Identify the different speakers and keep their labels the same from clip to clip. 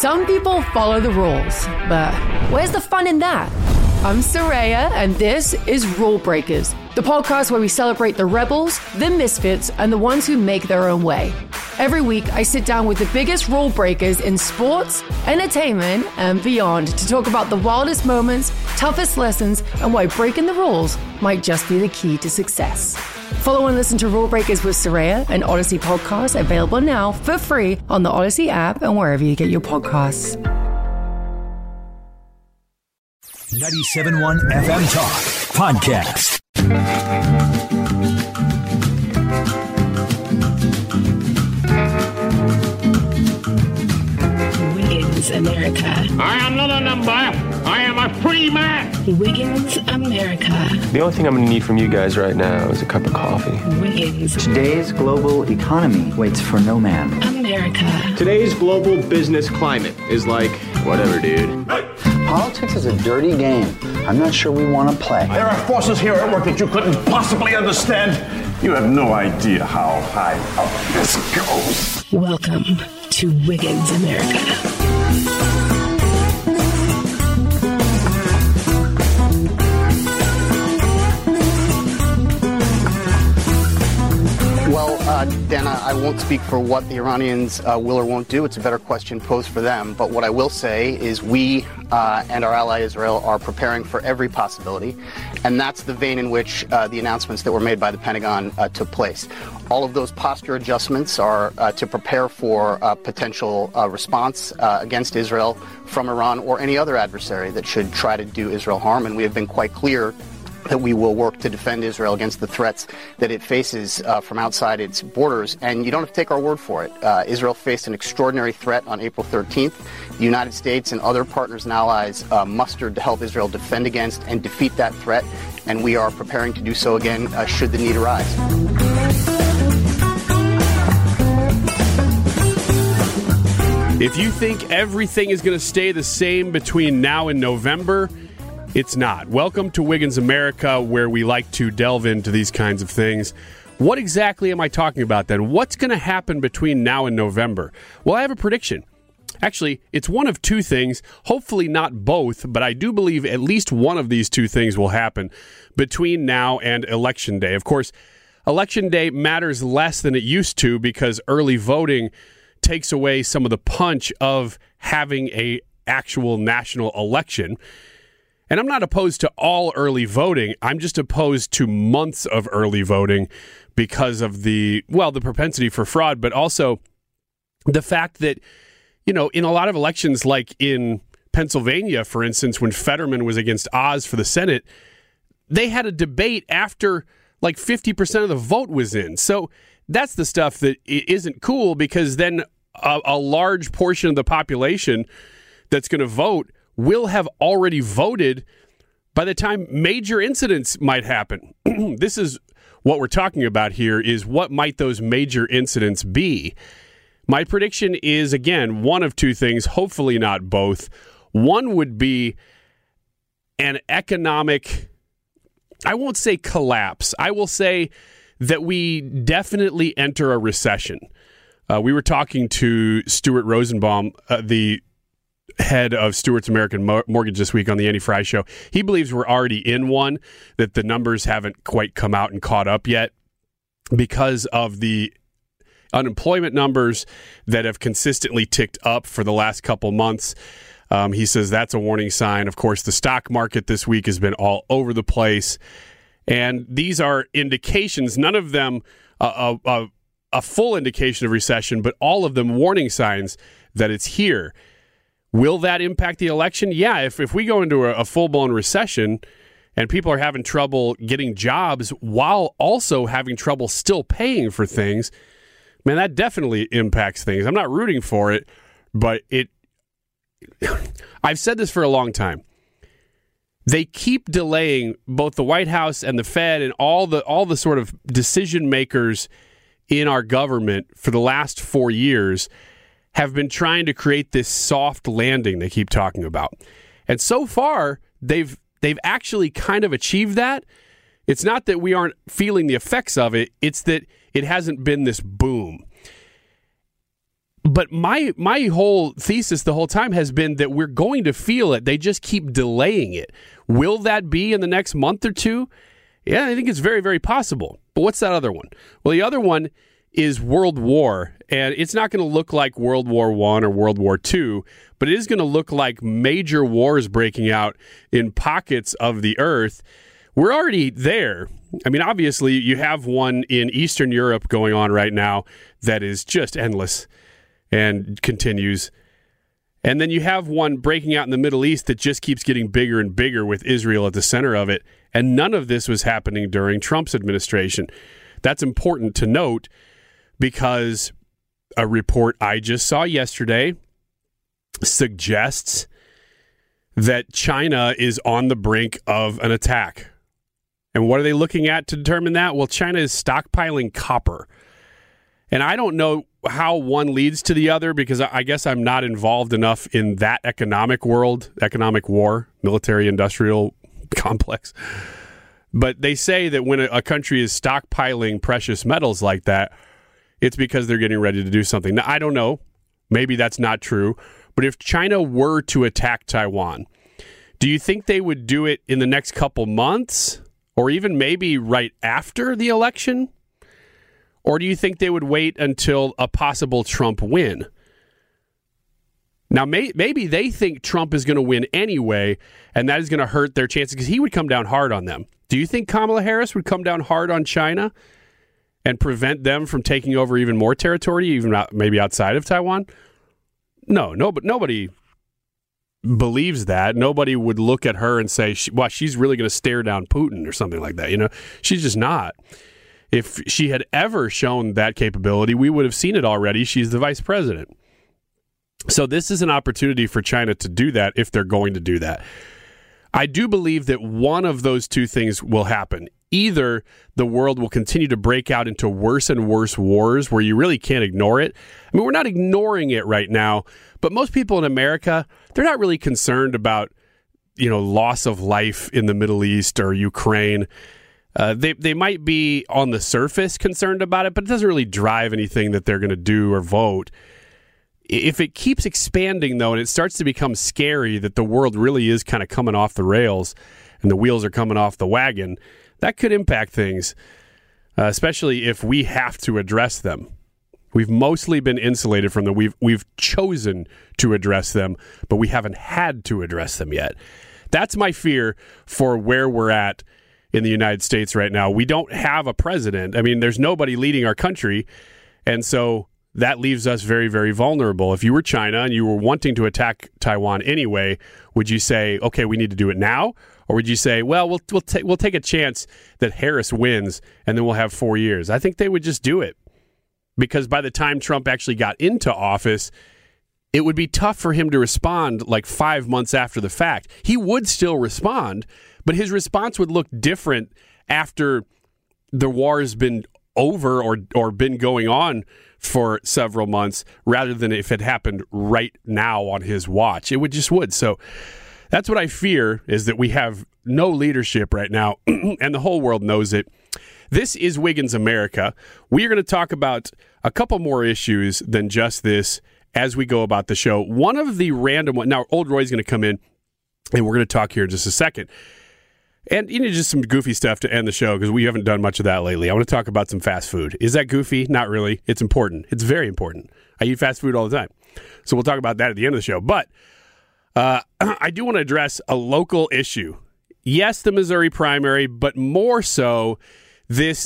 Speaker 1: Some people follow the rules, but where's the fun in that? I'm Soraya, and this is Rule Breakers, the podcast where we celebrate the rebels, the misfits, and the ones who make their own way. Every week, I sit down with the biggest rule breakers in sports, entertainment, and beyond to talk about the wildest moments, toughest lessons, and why breaking the rules might just be the key to success. Follow and listen to Rule Breakers with Soraya, an Odyssey podcast available now for free on the Odyssey app and wherever you get your podcasts.
Speaker 2: 97.1 FM Talk Podcast.
Speaker 3: Wiggins America.
Speaker 4: I am not a number. I am a free man.
Speaker 3: Wiggins America.
Speaker 5: The only thing I'm going to need from you guys right now is a cup of coffee.
Speaker 3: Wiggins.
Speaker 6: Today's global economy waits for no man.
Speaker 3: America.
Speaker 7: Today's global business climate is like, whatever, dude.
Speaker 6: Politics is a dirty game. I'm not sure we want to play.
Speaker 8: There are forces here at work that you couldn't possibly understand. You have no idea how high up this goes.
Speaker 3: Welcome to Wiggins America.
Speaker 9: Well, Dana, I won't speak for what the Iranians will or won't do. It's a better question posed for them. But what I will say is we and our ally Israel are preparing for every possibility. And that's the vein in which the announcements that were made by the Pentagon took place. All of those posture adjustments are to prepare for a potential response against Israel from Iran or any other adversary that should try to do Israel harm. And we have been quite clear that we will work to defend Israel against the threats that it faces from outside its borders. And you don't have to take our word for it. Israel faced an extraordinary threat on April 13th. The United States and other partners and allies mustered to help Israel defend against and defeat that threat. And we are preparing to do so again should the need arise.
Speaker 10: If you think everything is going to stay the same between now and November, it's not. Welcome to Wiggins America, where we like to delve into these kinds of things. What exactly am I talking about then? What's going to happen between now and November? Well, I have a prediction. Actually, it's one of two things, hopefully not both, but I do believe at least one of these two things will happen between now and Election Day. Of course, Election Day matters less than it used to because early voting takes away some of the punch of having an actual national election. And I'm not opposed to all early voting. I'm just opposed to months of early voting because of the propensity for fraud, but also the fact that, in a lot of elections, like in Pennsylvania, for instance, when Fetterman was against Oz for the Senate, they had a debate after like 50% of the vote was in. So that's the stuff that isn't cool because then a large portion of the population that's going to vote will have already voted by the time major incidents might happen. This is what we're talking about here, is what might those major incidents be? My prediction is, again, one of two things, hopefully not both. One would be an economic, I won't say collapse. I will say that we definitely enter a recession. We were talking to Stuart Rosenbaum, the head of Stewart's American Mortgage this week on the Andy Fry Show. He believes we're already in one, that the numbers haven't quite come out and caught up yet because of the unemployment numbers that have consistently ticked up for the last couple months. He says that's a warning sign. Of course, the stock market this week has been all over the place. And these are indications, none of them a full indication of recession, but all of them warning signs that it's here. Will that impact the election? Yeah, if we go into a full-blown recession and people are having trouble getting jobs while also having trouble still paying for things, man, that definitely impacts things. I'm not rooting for it, but I've said this for a long time. They keep delaying, both the White House and the Fed and all the sort of decision makers in our government for the last 4 years have been trying to create this soft landing they keep talking about. And so far, they've actually kind of achieved that. It's not that we aren't feeling the effects of it. It's that it hasn't been this boom. But my whole thesis the whole time has been that we're going to feel it. They just keep delaying it. Will that be in the next month or two? Yeah, I think it's very, very possible. But what's that other one? Well, the other one is World War, and it's not going to look like World War I or World War II, but it is going to look like major wars breaking out in pockets of the earth. We're already there. I mean, obviously, you have one in Eastern Europe going on right now that is just endless and continues. And then you have one breaking out in the Middle East that just keeps getting bigger and bigger with Israel at the center of it. And none of this was happening during Trump's administration. That's important to note because a report I just saw yesterday suggests that China is on the brink of an attack. And what are they looking at to determine that? Well, China is stockpiling copper. And I don't know how one leads to the other because I guess I'm not involved enough in that economic world, economic war, military-industrial complex. But they say that when a country is stockpiling precious metals like that, it's because they're getting ready to do something. Now, I don't know. Maybe that's not true. But if China were to attack Taiwan, do you think they would do it in the next couple months or even maybe right after the election? Or do you think they would wait until a possible Trump win? Now, maybe they think Trump is going to win anyway, and that is going to hurt their chances because he would come down hard on them. Do you think Kamala Harris would come down hard on China and prevent them from taking over even more territory, even maybe outside of Taiwan? No, but nobody believes that. Nobody would look at her and say, well, she's really going to stare down Putin or something like that. You know, she's just not. If she had ever shown that capability, we would have seen it already. She's the vice president. So this is an opportunity for China to do that if they're going to do that. I do believe that one of those two things will happen. Either the world will continue to break out into worse and worse wars where you really can't ignore it. I mean, we're not ignoring it right now, but most people in America, they're not really concerned about, loss of life in the Middle East or Ukraine. They might be on the surface concerned about it, but it doesn't really drive anything that they're going to do or vote. If it keeps expanding, though, and it starts to become scary that the world really is kind of coming off the rails and the wheels are coming off the wagon, that could impact things, especially if we have to address them. We've mostly been insulated from them. We've chosen to address them, but we haven't had to address them yet. That's my fear for where we're at in the United States right now. We don't have a president. I mean, there's nobody leading our country, and so that leaves us very, very vulnerable. If you were China and you were wanting to attack Taiwan anyway, would you say, okay, we need to do it now? Or would you say, well, we'll take a chance that Harris wins and then we'll have 4 years? I think they would just do it because by the time Trump actually got into office, it would be tough for him to respond like 5 months after the fact. He would still respond, but his response would look different after the war has been over or been going on for several months rather than if it happened right now on his watch. It would. So that's what I fear, is that we have no leadership right now, and the whole world knows it. This is Wiggins America. We are going to talk about a couple more issues than just this as we go about the show. One of the random ones, now Old Roy's going to come in, and we're going to talk here in just a second. And just some goofy stuff to end the show because we haven't done much of that lately. I want to talk about some fast food. Is that goofy? Not really. It's important. It's very important. I eat fast food all the time. So we'll talk about that at the end of the show. But I do want to address a local issue. Yes, the Missouri primary, but more so this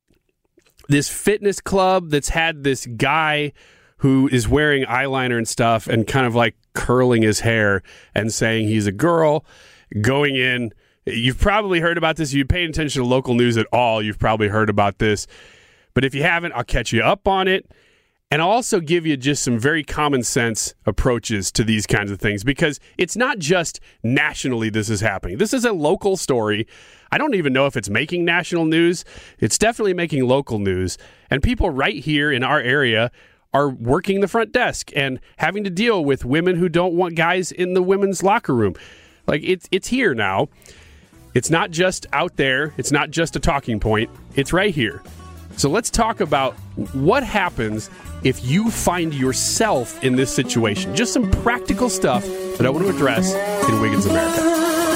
Speaker 10: fitness club that's had this guy who is wearing eyeliner and stuff and kind of like curling his hair and saying he's a girl going in. You've probably heard about this. If you paid attention to local news at all, you've probably heard about this. But if you haven't, I'll catch you up on it. And I'll also give you just some very common sense approaches to these kinds of things, because it's not just nationally this is happening. This is a local story. I don't even know if it's making national news. It's definitely making local news. And people right here in our area are working the front desk and having to deal with women who don't want guys in the women's locker room. Like, it's here now. It's not just out there. It's not just a talking point. It's right here. So let's talk about what happens if you find yourself in this situation. Just some practical stuff that I want to address in Wiggins America.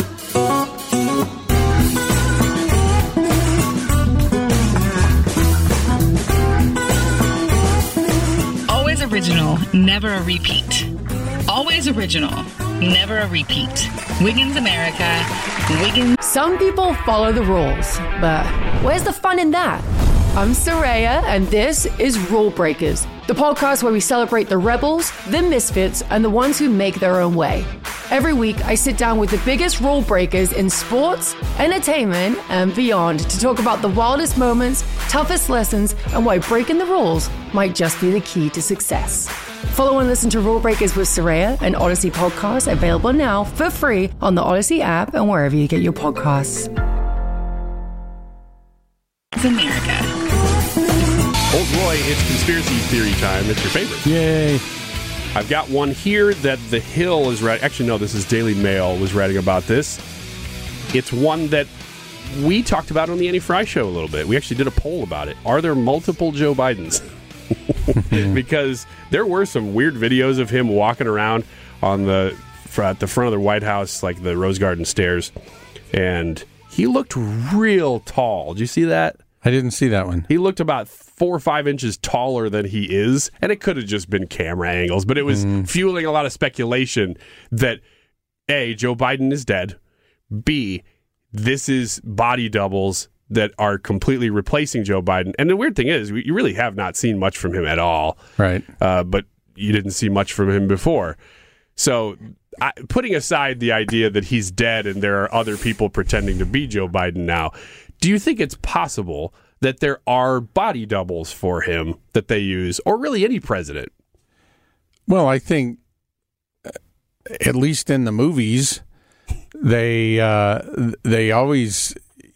Speaker 11: Always original, never a repeat. Always original, never a repeat. Wiggins America, Wiggins.
Speaker 1: Some people follow the rules, but where's the fun in that? I'm Soraya, and this is Rule Breakers, the podcast where we celebrate the rebels, the misfits, and the ones who make their own way. Every week, I sit down with the biggest rule breakers in sports, entertainment, and beyond to talk about the wildest moments, toughest lessons, and why breaking the rules might just be the key to success. Follow and listen to Rule Breakers with Soraya, an Odyssey podcast available now for free on the Odyssey app and wherever you get your podcasts.
Speaker 11: America.
Speaker 10: Old Roy, it's conspiracy theory time. It's your favorite.
Speaker 12: Yay.
Speaker 10: I've got one here that The Hill is writing. Actually, no, this is Daily Mail was writing about this. It's one that we talked about on the Annie Fry Show a little bit. We actually did a poll about it. Are there multiple Joe Bidens? Because there were some weird videos of him walking around on at the front of the White House, like the Rose Garden stairs, and he looked real tall. Did you see that?
Speaker 12: I didn't see that one.
Speaker 10: He looked about 4 or 5 inches taller than he is, and it could have just been camera angles, but it was fueling a lot of speculation that A, Joe Biden is dead, B, this is body doubles that are completely replacing Joe Biden. And the weird thing is, you really have not seen much from him at all.
Speaker 12: Right.
Speaker 10: But you didn't see much from him before. So putting aside the idea that he's dead and there are other people pretending to be Joe Biden now, do you think it's possible that there are body doubles for him that they use, or really any president?
Speaker 12: Well, I think, at least in the movies, they always,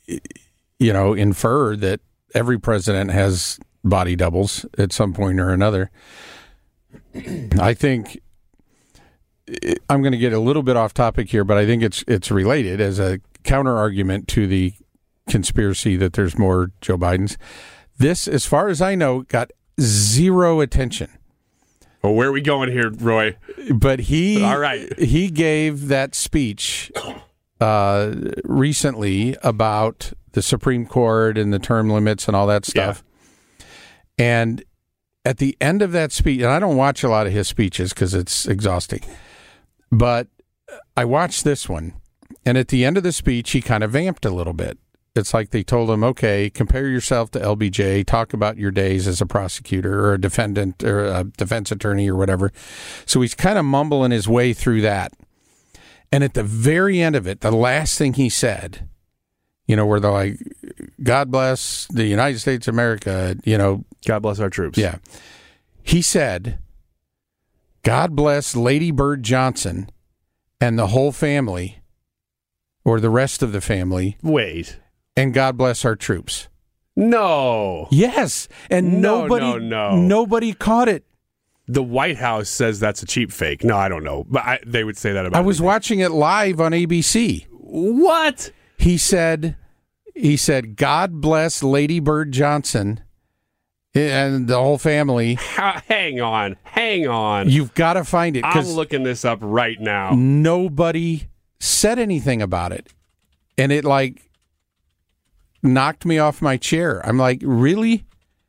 Speaker 12: infer that every president has body doubles at some point or another. I think I'm going to get a little bit off topic here, but I think it's related as a counter argument to the conspiracy that there's more Joe Bidens. This, as far as I know, got zero attention.
Speaker 10: Well, where are we going here, Roy?
Speaker 12: But
Speaker 10: all right.
Speaker 12: He gave that speech recently about the Supreme Court and the term limits and all that stuff. Yeah. And at the end of that speech, and I don't watch a lot of his speeches because it's exhausting, but I watched this one, and at the end of the speech, he kind of vamped a little bit. It's like they told him, okay, compare yourself to LBJ, talk about your days as a prosecutor or a defendant or a defense attorney or whatever. So he's kind of mumbling his way through that. And at the very end of it, the last thing he said, where they're like, God bless the United States of America,
Speaker 10: God bless our troops.
Speaker 12: Yeah. He said, God bless Lady Bird Johnson and the whole family, or the rest of the family.
Speaker 10: Wait.
Speaker 12: And God bless our troops.
Speaker 10: No.
Speaker 12: Yes. And nobody caught it.
Speaker 10: The White House says that's a cheap fake. No, I don't know. But they would say that about
Speaker 12: I was watching it live on ABC.
Speaker 10: What?
Speaker 12: He said, God bless Lady Bird Johnson and the whole family.
Speaker 10: Hang on.
Speaker 12: You've got to find it.
Speaker 10: I'm looking this up right now.
Speaker 12: Nobody said anything about it. And it knocked me off my chair. I'm like, really?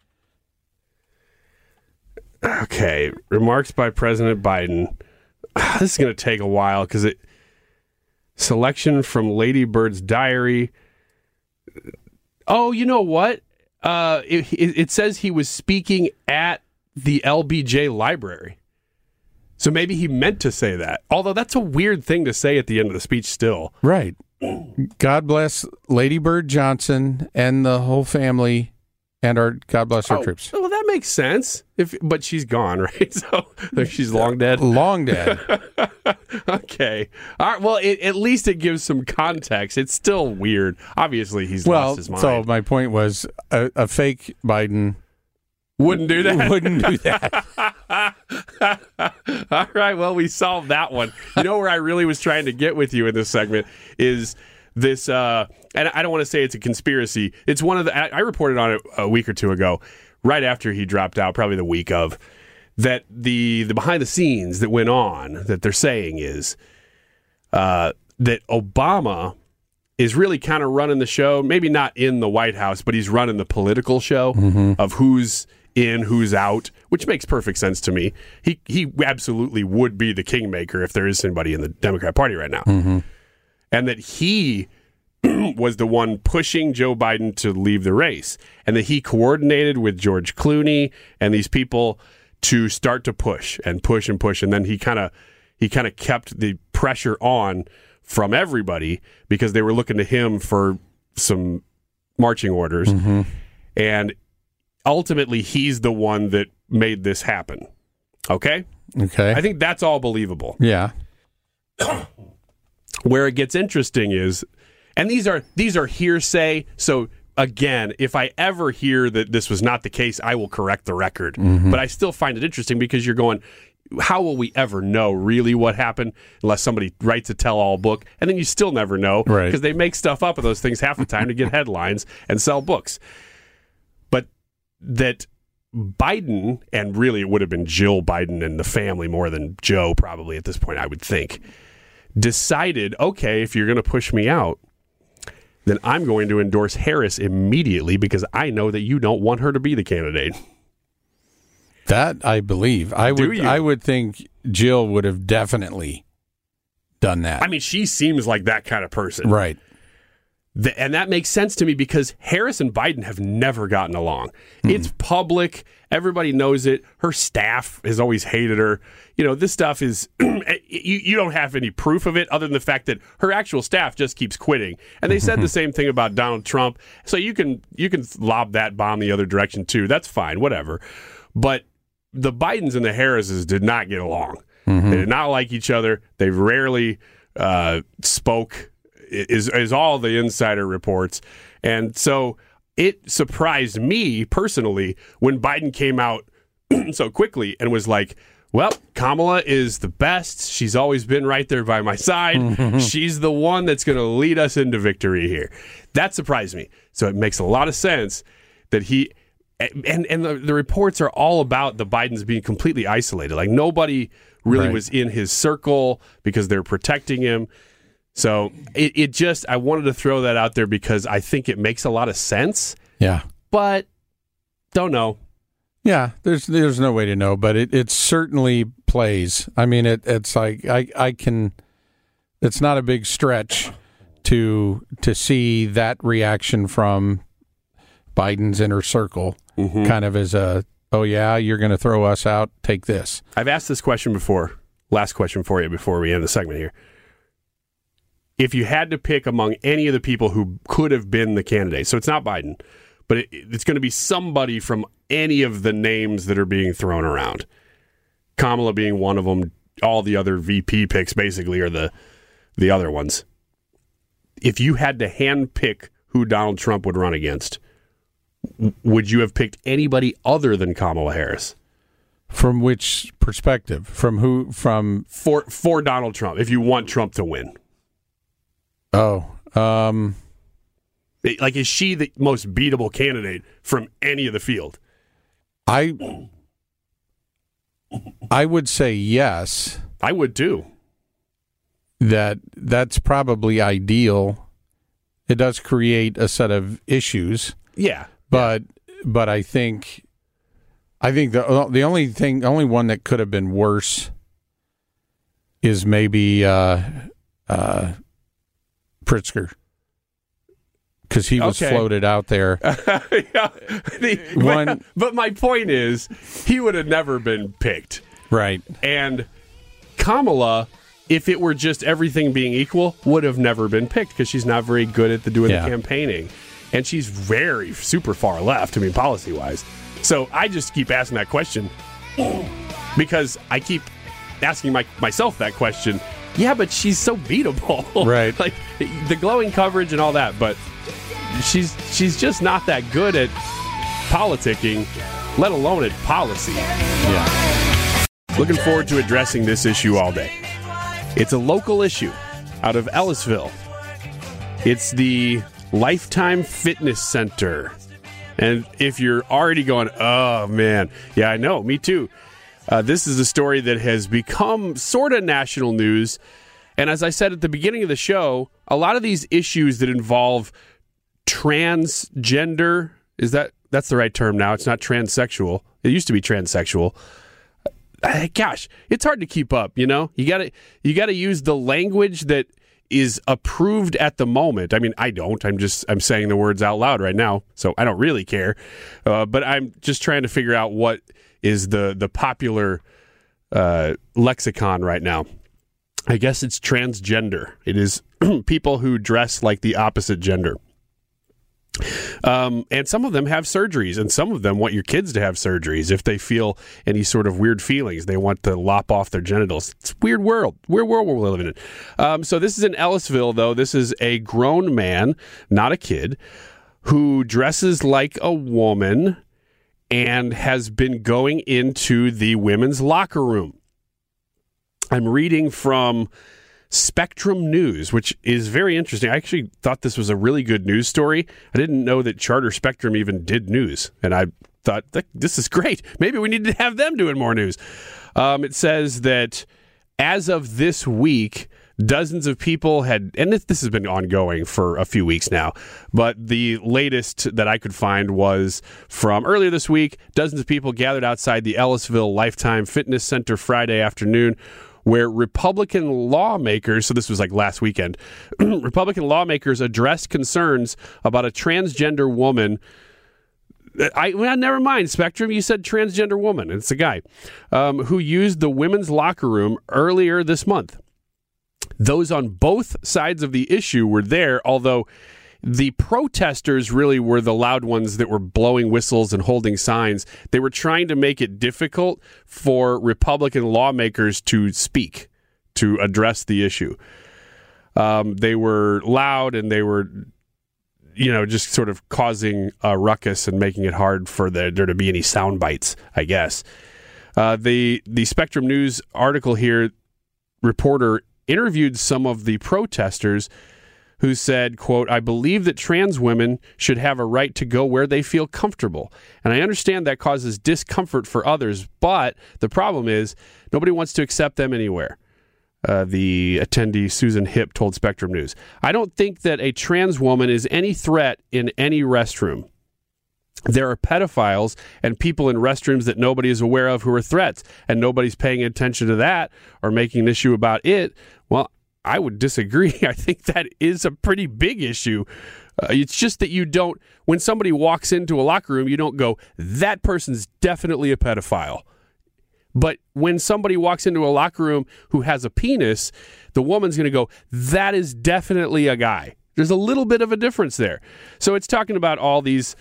Speaker 10: Okay. Remarks by President Biden. This is going to take a while because selection from Lady Bird's diary. Oh, you know what? It says he was speaking at the LBJ library. So maybe he meant to say that. Although that's a weird thing to say at the end of the speech still.
Speaker 12: Right. God bless Lady Bird Johnson and the whole family, and God bless our troops.
Speaker 10: Well, that makes sense. But she's gone, right? So she's long dead.
Speaker 12: Long dead.
Speaker 10: Okay. All right. Well, at least it gives some context. It's still weird. Obviously, he's lost his mind.
Speaker 12: So my point was a fake Biden
Speaker 10: wouldn't do that.
Speaker 12: Wouldn't do that.
Speaker 10: All right. Well, we solved that one. You know where I really was trying to get with you in this segment is this, and I don't want to say it's a conspiracy. It's one of the, I reported on it a week or two ago, right after he dropped out, probably the week of, that the behind the scenes that went on, that they're saying is that Obama is really kind of running the show, maybe not in the White House, but he's running the political show of who's in, who's out, which makes perfect sense to me. He absolutely would be the kingmaker if there is somebody in the Democrat Party right now. And that he was the one pushing Joe Biden to leave the race, and that he coordinated with George Clooney and these people to start to push and push and push, and then he kind of kept the pressure on from everybody because they were looking to him for some marching orders. And ultimately, he's the one that made this happen. Okay?
Speaker 12: Okay.
Speaker 10: I think that's all believable.
Speaker 12: Yeah.
Speaker 10: Where it gets interesting is, and these are hearsay, so again, if I ever hear that this was not the case, I will correct the record. But I still find it interesting because you're going, how will we ever know really what happened unless somebody writes a tell-all book? And then you still never know because they make stuff up of those things half the time to get headlines and sell books. But that Biden, and really it would have been Jill Biden and the family more than Joe probably at this point, I would think, decided, okay, if you're going to push me out, then I'm going to endorse Harris immediately because I know that you don't want her to be the candidate.
Speaker 12: That I believe. I would think Jill would have definitely done that.
Speaker 10: I mean, she seems like that kind of person.
Speaker 12: Right.
Speaker 10: And that makes sense to me because Harris and Biden have never gotten along. It's public. Everybody knows it. Her staff has always hated her. You know, this stuff is, you don't have any proof of it other than the fact that her actual staff just keeps quitting. And they said the same thing about Donald Trump. So you can lob that bomb the other direction too. That's fine, whatever. But the Bidens and the Harrises did not get along. They did not like each other. They rarely spoke. Is all the insider reports. And so it surprised me personally when Biden came out so quickly and was like, well, Kamala is the best. She's always been right there by my side. She's the one that's going to lead us into victory here. That surprised me. So it makes a lot of sense that he... And the reports are all about the Bidens being completely isolated. Like nobody really was in his circle because they're protecting him. So it just, I wanted to throw that out there because I think it makes a lot of sense.
Speaker 12: Yeah.
Speaker 10: But don't know.
Speaker 12: Yeah, there's no way to know, but it certainly plays. I mean, it's like I can, it's not a big stretch to see that reaction from Biden's inner circle kind of as a, oh yeah, you're going to throw us out, take this.
Speaker 10: I've asked this question before. Last question for you before we end the segment here. If you had to pick among any of the people who could have been the candidate, so it's not Biden, but it's going to be somebody from any of the names that are being thrown around. Kamala being one of them, all the other VP picks basically are the other ones. If you had to handpick who Donald Trump would run against, would you have picked anybody other than Kamala Harris?
Speaker 12: From which perspective? From who? From
Speaker 10: for Donald Trump, if you want Trump to win.
Speaker 12: Oh,
Speaker 10: like, is she the most beatable candidate from any of the field?
Speaker 12: I would say yes.
Speaker 10: I would too.
Speaker 12: That's probably ideal. It does create a set of issues.
Speaker 10: Yeah,
Speaker 12: but I think the only one that could have been worse is maybe Pritzker, because he was floated out there.
Speaker 10: But my point is, he would have never been picked.
Speaker 12: Right.
Speaker 10: And Kamala, if it were just everything being equal, would have never been picked because she's not very good at doing the campaigning. And she's very super far left, I mean, policy-wise. So I just keep asking that question because I keep asking myself that question. Yeah, but she's so beatable.
Speaker 12: Right.
Speaker 10: Like the glowing coverage and all that, but she's just not that good at politicking, let alone at policy.
Speaker 12: Yeah.
Speaker 10: Looking forward to addressing this issue all day. It's a local issue out of Ellisville. It's the Lifetime Fitness Center. And if you're already going, oh, man, yeah, I know, me too. This is a story that has become sort of national news. And as I said at the beginning of the show, a lot of these issues that involve transgender, that's the right term now. It's not transsexual. It used to be transsexual. Gosh, it's hard to keep up, you know? You got to use the language that is approved at the moment. I mean, I don't. I'm saying the words out loud right now, so I don't really care. But I'm just trying to figure out what is the popular lexicon right now. I guess it's transgender. It is people who dress like the opposite gender. And some of them have surgeries, and some of them want your kids to have surgeries if they feel any sort of weird feelings. They want to lop off their genitals. It's a weird world we're living in. So this is in Ellisville, though. This is a grown man, not a kid, who dresses like a woman and has been going into the women's locker room. I'm reading from Spectrum News, which is very interesting. I actually thought this was a really good news story. I didn't know that Charter Spectrum even did news, and I thought, this is great. Maybe we need to have them doing more news. It says that as of this week, dozens of people had, and this has been ongoing for a few weeks now, but the latest that I could find was from earlier this week. Dozens of people gathered outside the Ellisville Lifetime Fitness Center Friday afternoon, where Republican lawmakers, so this was like last weekend, Republican lawmakers addressed concerns about a transgender woman. Never mind, Spectrum, you said transgender woman. It's a guy who used the women's locker room earlier this month. Those on both sides of the issue were there, although the protesters really were the loud ones that were blowing whistles and holding signs. They were trying to make it difficult for Republican lawmakers to speak, to address the issue. They were loud, and they were, just sort of causing a ruckus and making it hard for there to be any sound bites, I guess. The Spectrum News article here, reporter interviewed some of the protesters who said, quote, "I believe that trans women should have a right to go where they feel comfortable. And I understand that causes discomfort for others, but the problem is nobody wants to accept them anywhere." The attendee, Susan Hipp, told Spectrum News. "I don't think that a trans woman is any threat in any restroom. There are pedophiles and people in restrooms that nobody is aware of who are threats, and nobody's paying attention to that or making an issue about it." Well, I would disagree. I think that is a pretty big issue. It's just that you don't, when somebody walks into a locker room, you don't go, that person's definitely a pedophile. But when somebody walks into a locker room who has a penis, the woman's going to go, that is definitely a guy. There's a little bit of a difference there. So it's talking about all these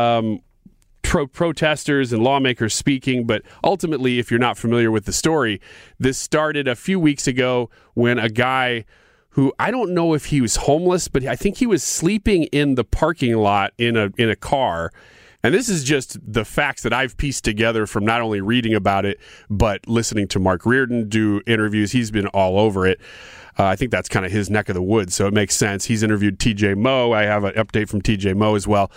Speaker 10: protesters and lawmakers speaking, but ultimately, if you're not familiar with the story, this started a few weeks ago when a guy who, I don't know if he was homeless, but I think he was sleeping in the parking lot in a car. And this is just the facts that I've pieced together from not only reading about it, but listening to Mark Reardon do interviews. He's been all over it. I think that's kind of his neck of the woods, so it makes sense. He's interviewed TJ Moe. I have an update from TJ Moe as well.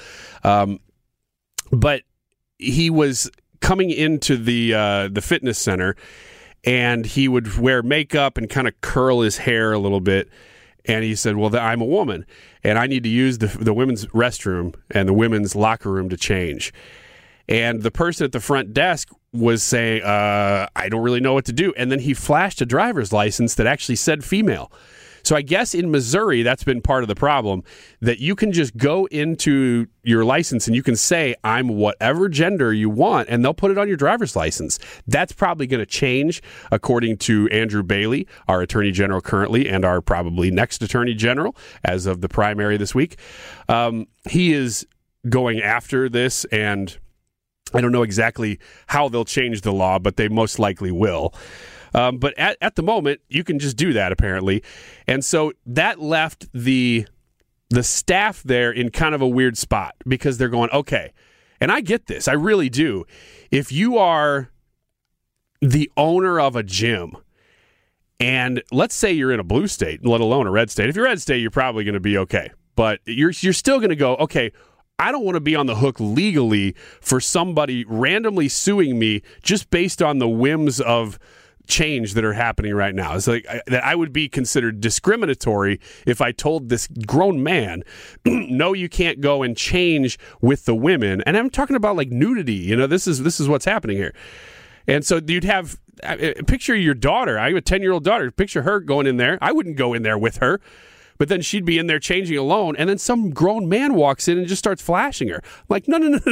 Speaker 10: But he was coming into the fitness center, and he would wear makeup and kind of curl his hair a little bit. And he said, well, I'm a woman, and I need to use the women's restroom and the women's locker room to change. And the person at the front desk was saying, I don't really know what to do. And then he flashed a driver's license that actually said female. So I guess in Missouri, that's been part of the problem, that you can just go into your license and you can say, I'm whatever gender you want, and they'll put it on your driver's license. That's probably going to change, according to Andrew Bailey, our attorney general currently, and our probably next attorney general as of the primary this week. He is going after this, and I don't know exactly how they'll change the law, but they most likely will. But at the moment, you can just do that, apparently. And so that left the staff there in kind of a weird spot, because they're going, okay, and I get this, I really do. If you are the owner of a gym And let's say you're in a blue state, let alone a red state. If you're a red state, you're probably going to be okay. But you're still going to go, okay, I don't want to be on the hook legally for somebody randomly suing me just based on the whims of change that are happening right now. It's like that I would be considered discriminatory if I told this grown man, no, you can't go and change with the women. And I'm talking about like nudity. This is what's happening here. And so you'd have, picture your daughter. I have a 10-year-old daughter. Picture her going in there. I wouldn't go in there with her. But then she'd be in there changing alone, and then some grown man walks in and just starts flashing her. Like,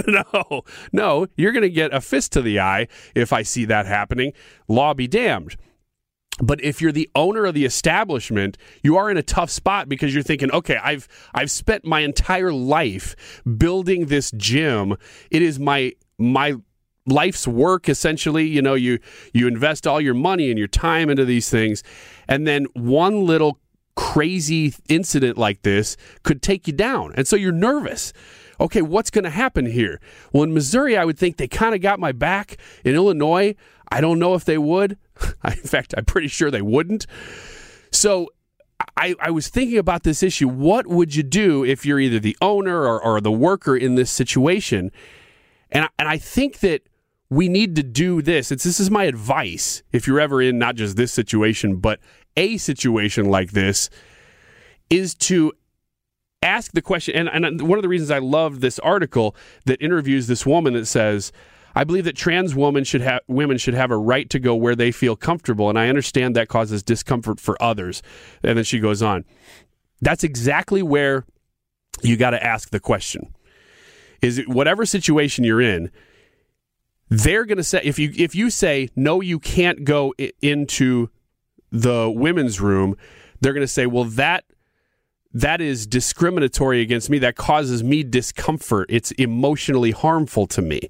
Speaker 10: no, you're going to get a fist to the eye if I see that happening. Law be damned. But if you're the owner of the establishment, you are in a tough spot because you're thinking, okay, I've spent my entire life building this gym. It is my life's work, essentially. You invest all your money and your time into these things, and then one little crazy incident like this could take you down. And so you're nervous. Okay, what's going to happen here? Well, in Missouri, I would think they kind of got my back. In Illinois, I don't know if they would. In fact, I'm pretty sure they wouldn't. So I was thinking about this issue. What would you do if you're either the owner or the worker in this situation? And I think that we need to do this. This is my advice. If you're ever in not just this situation, but a situation like this, is to ask the question. And one of the reasons I love this article that interviews this woman that says, I believe that trans women should have a right to go where they feel comfortable, and I understand that causes discomfort for others. And then she goes on. That's exactly where you got to ask the question. Is it whatever situation you're in, they're going to say, if you say, no, you can't go into the women's room, they're going to say, well, that is discriminatory against me. That causes me discomfort. It's emotionally harmful to me.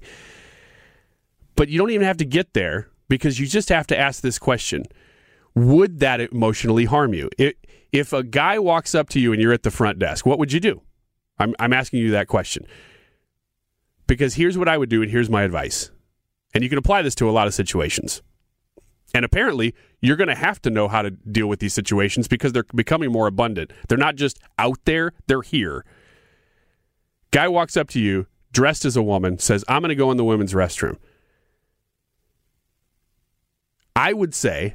Speaker 10: But you don't even have to get there, because you just have to ask this question. Would that emotionally harm you? If a guy walks up to you and you're at the front desk, what would you do? I'm asking you that question. Because here's what I would do, and here's my advice. And you can apply this to a lot of situations. And apparently, you're going to have to know how to deal with these situations because they're becoming more abundant. They're not just out there, they're here. Guy walks up to you, dressed as a woman, says, I'm going to go in the women's restroom. I would say,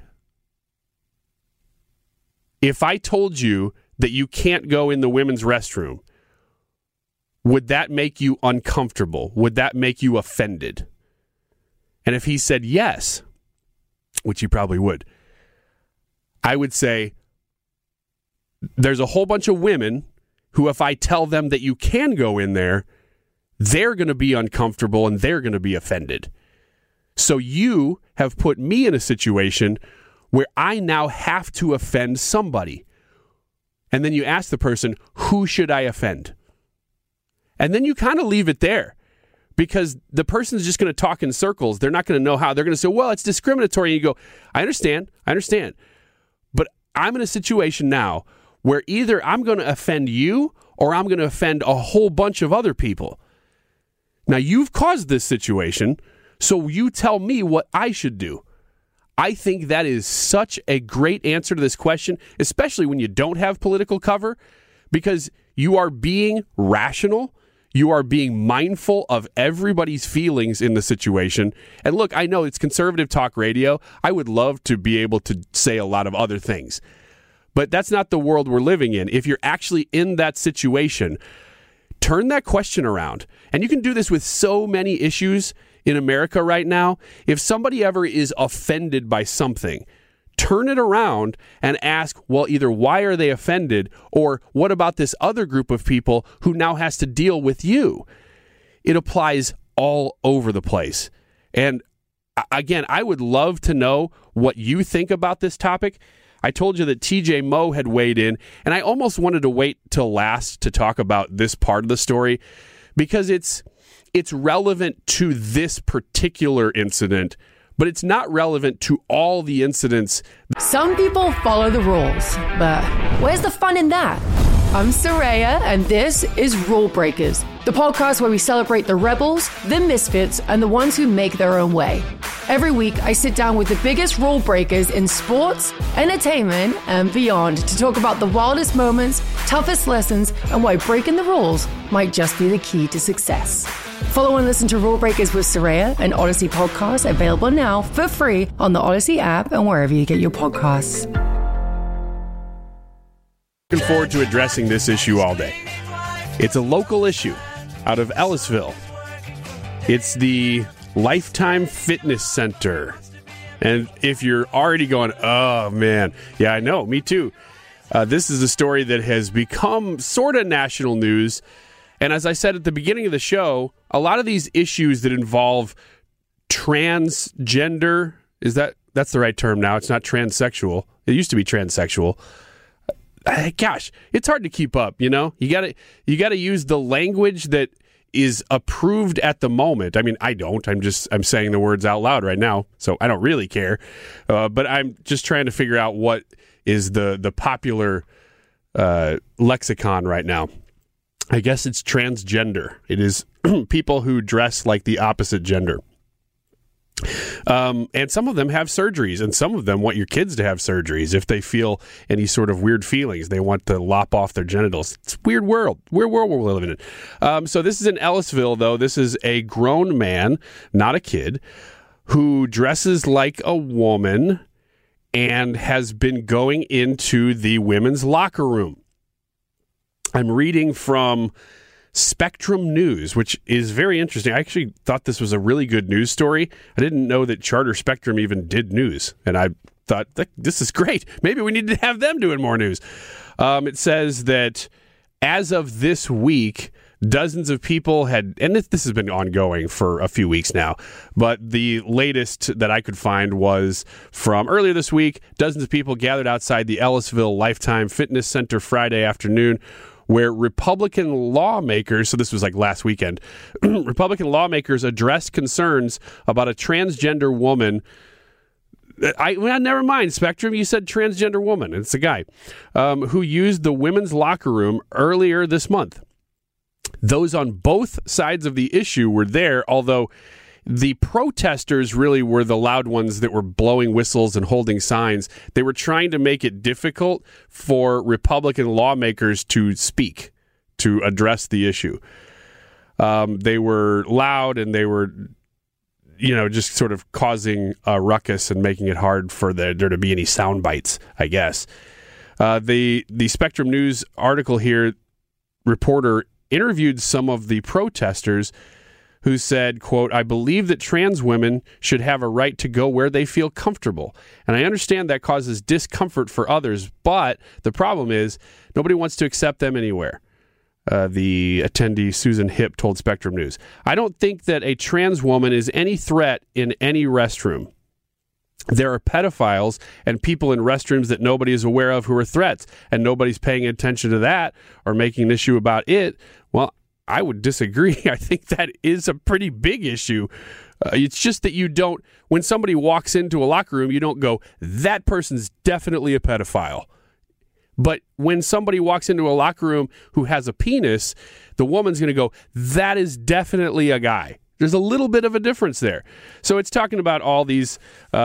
Speaker 10: if I told you that you can't go in the women's restroom, would that make you uncomfortable? Would that make you offended? And if he said yes, which he probably would, I would say, there's a whole bunch of women who, if I tell them that you can go in there, they're going to be uncomfortable and they're going to be offended. So you have put me in a situation where I now have to offend somebody. And then you ask the person, who should I offend? And then you kind of leave it there. Because the person's just going to talk in circles. They're not going to know how. They're going to say, well, it's discriminatory. And you go, I understand. But I'm in a situation now where either I'm going to offend you or I'm going to offend a whole bunch of other people. Now, you've caused this situation, so you tell me what I should do. I think that is such a great answer to this question, especially when you don't have political cover, because you are being rational. You are being mindful of everybody's feelings in the situation. And look, I know it's conservative talk radio. I would love to be able to say a lot of other things. But that's not the world we're living in. If you're actually in that situation, turn that question around. And you can do this with so many issues in America right now. If somebody ever is offended by something, turn it around and ask, well, either why are they offended, or what about this other group of people who now has to deal with you? It applies all over the place. And again, I would love to know what you think about this topic. I told you that TJ Moe had weighed in, and I almost wanted to wait till last to talk about this part of the story because it's relevant to this particular incident, but it's not relevant to all the incidents.
Speaker 1: Some people follow the rules, but where's the fun in that? I'm Soraya, and this is Rule Breakers, the podcast where we celebrate the rebels, the misfits, and the ones who make their own way. Every week, I sit down with the biggest rule breakers in sports, entertainment, and beyond to talk about the wildest moments, toughest lessons, and why breaking the rules might just be the key to success. Follow and listen to Rule Breakers with Soraya, an Odyssey podcast, available now for free on the Odyssey app and wherever you get your podcasts.
Speaker 10: Looking forward to addressing this issue all day. It's a local issue out of Ellisville. It's the Lifetime Fitness Center. And if you're already going, oh man, yeah, I know, me too. This is a story that has become sort of national news. And as I said at the beginning of the show, a lot of these issues that involve transgender, that's the right term now. It's not transsexual. It used to be transsexual. Gosh, it's hard to keep up, you know? You gotta use the language that is approved at the moment. I mean, I don't. I'm saying the words out loud right now, so I don't really care. But I'm just trying to figure out what is the popular lexicon right now. I guess it's transgender. It is people who dress like the opposite gender. And some of them have surgeries, and some of them want your kids to have surgeries if they feel any sort of weird feelings. They want to lop off their genitals. It's a weird world we're living in. So this is in Ellisville, though. This is a grown man, not a kid, who dresses like a woman and has been going into the women's locker room. I'm reading from Spectrum News, which is very interesting. I actually thought this was a really good news story. I didn't know that Charter Spectrum even did news, and I thought, this is great. Maybe we need to have them doing more news. It says that as of this week, dozens of people had, and this has been ongoing for a few weeks now, but the latest that I could find was from earlier this week. Dozens of people gathered outside the Ellisville Lifetime Fitness Center Friday afternoon, where Republican lawmakers, so this was like last weekend, Republican lawmakers addressed concerns about a transgender woman. Never mind, Spectrum, you said transgender woman. It's a guy who used the women's locker room earlier this month. Those on both sides of the issue were there, although the protesters really were the loud ones that were blowing whistles and holding signs. They were trying to make it difficult for Republican lawmakers to speak, to address the issue. They were loud, and they were, just sort of causing a ruckus and making it hard for there to be any sound bites, I guess. The Spectrum News article here, reporter interviewed some of the protesters who said, quote, "I believe that trans women should have a right to go where they feel comfortable. And I understand that causes discomfort for others, but the problem is nobody wants to accept them anywhere." The attendee, Susan Hipp, told Spectrum News. "I don't think that a trans woman is any threat in any restroom. There are pedophiles and people in restrooms that nobody is aware of who are threats, and nobody's paying attention to that or making an issue about it." Well, I would disagree. I think that is a pretty big issue. It's just that you don't, when somebody walks into a locker room, you don't go, that person's definitely a pedophile. But when somebody walks into a locker room who has a penis, the woman's going to go, that is definitely a guy. There's a little bit of a difference there. So it's talking about all these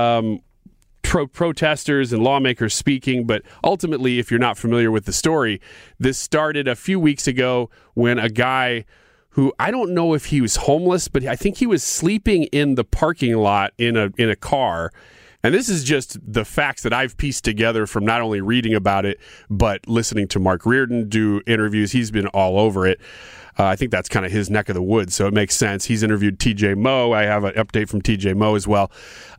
Speaker 10: protesters and lawmakers speaking, but ultimately, if you're not familiar with the story, this started a few weeks ago when a guy who, I don't know if he was homeless, but I think he was sleeping in the parking lot in a car. And this is just the facts that I've pieced together from not only reading about it, but listening to Mark Reardon do interviews. He's been all over it. I think that's kind of his neck of the woods, so it makes sense. He's interviewed TJ Moe. I have an update from TJ Moe as well.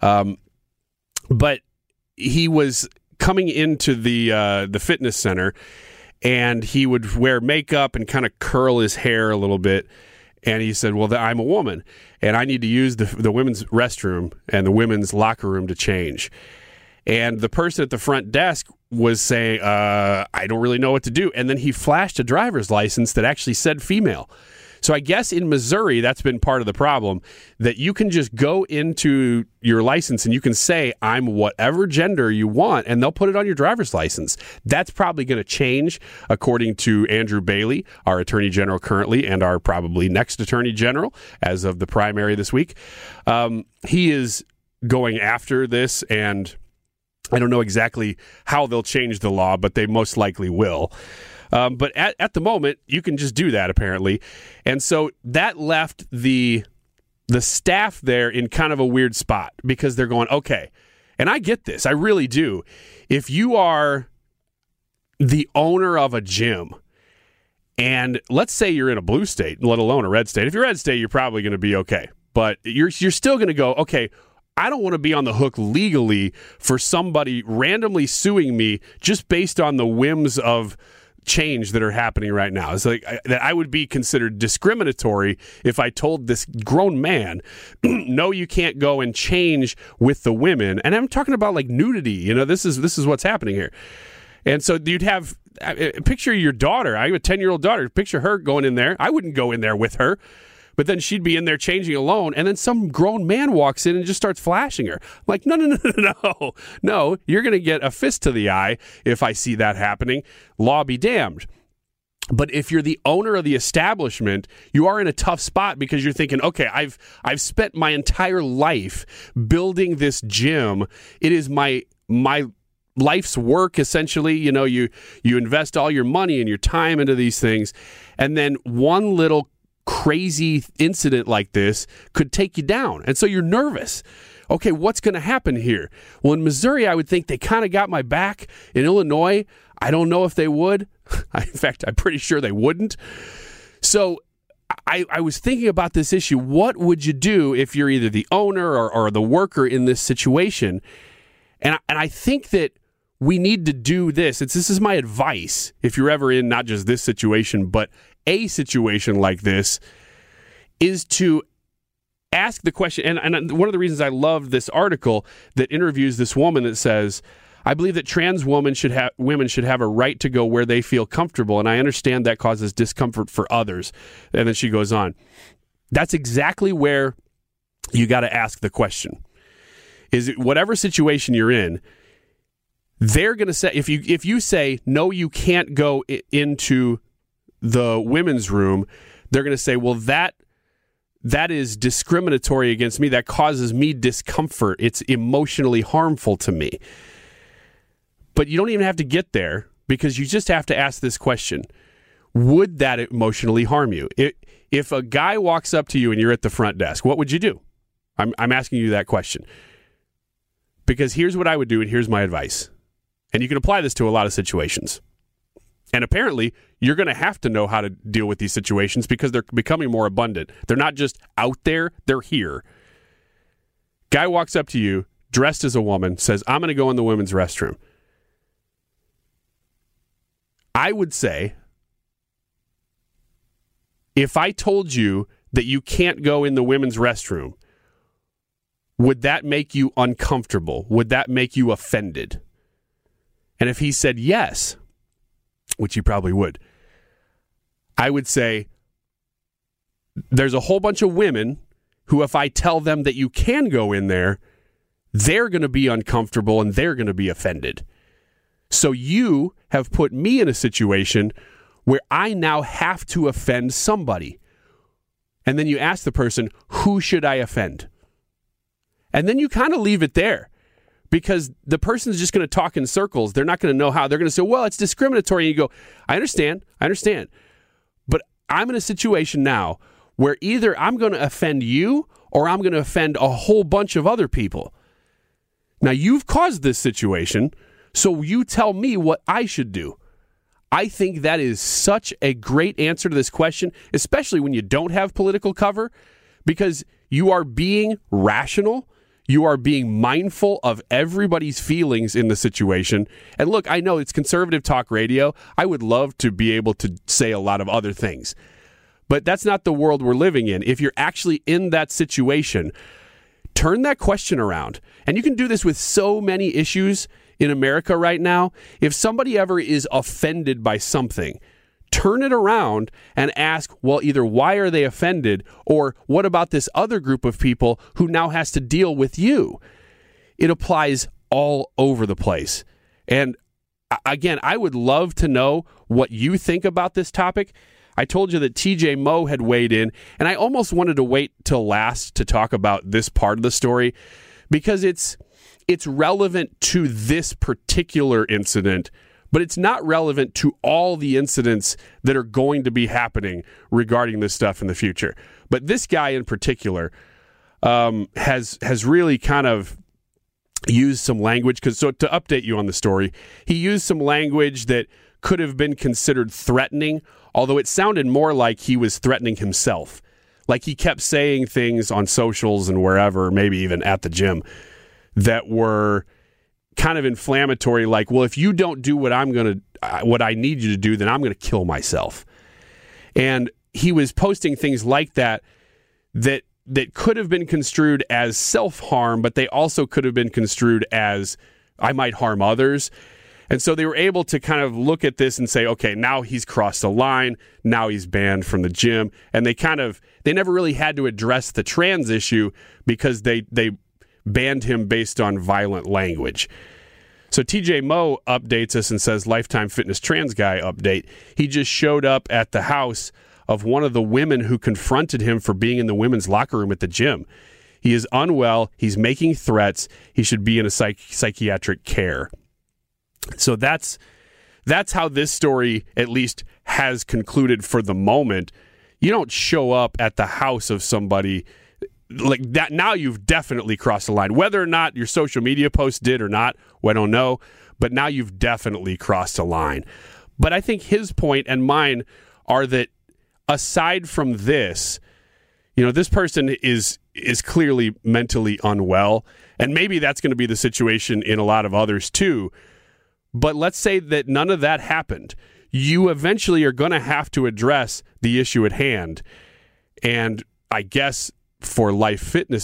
Speaker 10: But he was coming into the fitness center, and he would wear makeup and kind of curl his hair a little bit. And he said, well, I'm a woman, and I need to use the women's restroom and the women's locker room to change. And the person at the front desk was saying, I don't really know what to do. And then he flashed a driver's license that actually said female. So I guess in Missouri, that's been part of the problem, that you can just go into your license and you can say, I'm whatever gender you want, and they'll put it on your driver's license. That's probably going to change, according to Andrew Bailey, our attorney general currently, and our probably next attorney general as of the primary this week. He is going after this, and I don't know exactly how they'll change the law, but they most likely will. But at the moment, you can just do that, apparently. And so that left the staff there in kind of a weird spot, because they're going, okay, and I get this, I really do. If you are the owner of a gym, and let's say you're in a blue state, let alone a red state. If you're a red state, you're probably going to be okay. But you're still going to go, okay, I don't want to be on the hook legally for somebody randomly suing me just based on the whims of change that are happening right now. It's like that I would be considered discriminatory if I told this grown man, no, you can't go and change with the women. And I'm talking about like nudity. You know, this is what's happening here. And so you'd have, picture your daughter. I have a 10-year-old daughter. Picture her going in there. I wouldn't go in there with her. But then she'd be in there changing alone, and then some grown man walks in and just starts flashing her. I'm like, no, you're going to get a fist to the eye if I see that happening. Law be damned. But if you're the owner of the establishment, you are in a tough spot, because you're thinking, okay, I've spent my entire life building this gym. It is my life's work, essentially. You know, you invest all your money and your time into these things, and then one little crazy incident like this could take you down. And so you're nervous. Okay, what's going to happen here? Well, in Missouri, I would think they kind of got my back. In Illinois, I don't know if they would. In fact, I'm pretty sure they wouldn't. So I was thinking about this issue. What would you do if you're either the owner or the worker in this situation? And I think that we need to do this. This is my advice. If you're ever in not just this situation, but a situation like this, is to ask the question. And one of the reasons I love this article that interviews this woman that says, I believe that trans women should have a right to go where they feel comfortable, and I understand that causes discomfort for others. And then she goes on. That's exactly where you got to ask the question. Is it whatever situation you're in, they're going to say, if you say, no, you can't go into the women's room, they're going to say, well, that is discriminatory against me. That causes me discomfort. It's emotionally harmful to me. But you don't even have to get there, because you just have to ask this question. Would that emotionally harm you? If a guy walks up to you and you're at the front desk, what would you do? I'm asking you that question. Because here's what I would do, and here's my advice. And you can apply this to a lot of situations. And apparently, you're going to have to know how to deal with these situations, because they're becoming more abundant. They're not just out there, they're here. Guy walks up to you, dressed as a woman, says, I'm going to go in the women's restroom. I would say, if I told you that you can't go in the women's restroom, would that make you uncomfortable? Would that make you offended? And if he said yes, which he probably would, I would say, there's a whole bunch of women who, if I tell them that you can go in there, they're going to be uncomfortable and they're going to be offended. So you have put me in a situation where I now have to offend somebody. And then you ask the person, who should I offend? And then you kind of leave it there, because the person's just going to talk in circles. They're not going to know how. They're going to say, well, it's discriminatory. And you go, I understand. But I'm in a situation now where either I'm going to offend you or I'm going to offend a whole bunch of other people. Now, you've caused this situation, so you tell me what I should do. I think that is such a great answer to this question, especially when you don't have political cover, because you are being rational. You are being mindful of everybody's feelings in the situation. And look, I know it's conservative talk radio. I would love to be able to say a lot of other things. But that's not the world we're living in. If you're actually in that situation, turn that question around. And you can do this with so many issues in America right now. If somebody ever is offended by something, turn it around and ask, well, either why are they offended, or what about this other group of people who now has to deal with you? It applies all over the place. And again, I would love to know what you think about this topic. I told you that TJ Moe had weighed in, and I almost wanted to wait till last to talk about this part of the story, because it's relevant to this particular incident, but it's not relevant to all the incidents that are going to be happening regarding this stuff in the future. But this guy in particular has really kind of used some language, so to update you on the story, he used some language that could have been considered threatening, although it sounded more like he was threatening himself. Like he kept saying things on socials and wherever, maybe even at the gym, that were kind of inflammatory, like, well, if you don't do what I need you to do, then I'm going to kill myself. And he was posting things like that could have been construed as self-harm, but they also could have been construed as I might harm others. And so they were able to kind of look at this and say, okay, now he's crossed the line. Now he's banned from the gym. And they never really had to address the trans issue because they banned him based on violent language. So TJ Moe updates us and says, Lifetime Fitness trans guy update. He just showed up at the house of one of the women who confronted him for being in the women's locker room at the gym. He is unwell. He's making threats. He should be in a psychiatric care. So that's how this story at least has concluded for the moment. You don't show up at the house of somebody like that. Now you've definitely crossed the line. Whether or not your social media post did or not, well, I don't know. But now you've definitely crossed the line. But I think his point and mine are that aside from this, this person is clearly mentally unwell. And maybe that's going to be the situation in a lot of others too. But let's say that none of that happened. You eventually are going to have to address the issue at hand. And I guess for Lifetime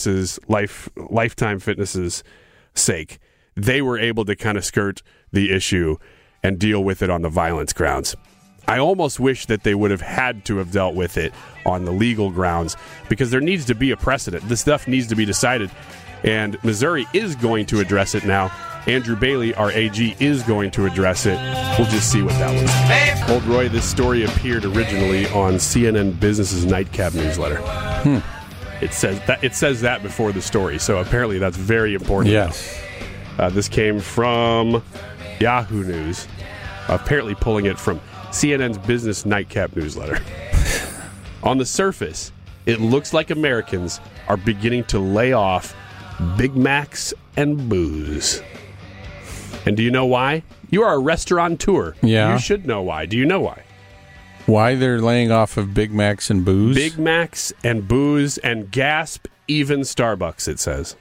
Speaker 10: Fitness's sake, they were able to kind of skirt the issue and deal with it on the violence grounds. I almost wish that they would have had to have dealt with it on the legal grounds because there needs to be a precedent. This stuff needs to be decided. And Missouri is going to address it now. Andrew Bailey, our AG, is going to address it. We'll just see what that looks like. Old Roy, this story appeared originally on CNN Business's Nightcap newsletter. It says that before the story, so apparently that's very important.
Speaker 12: Yes.
Speaker 10: This came from Yahoo News, apparently pulling it from CNN's Business Nightcap newsletter. On the surface, it looks like Americans are beginning to lay off Big Macs and booze. And do you know why? You are a restaurateur.
Speaker 12: Yeah.
Speaker 10: You should know why. Do you know why?
Speaker 12: Why they're laying off of Big Macs and booze?
Speaker 10: Big Macs and booze and gasp, even Starbucks, it says.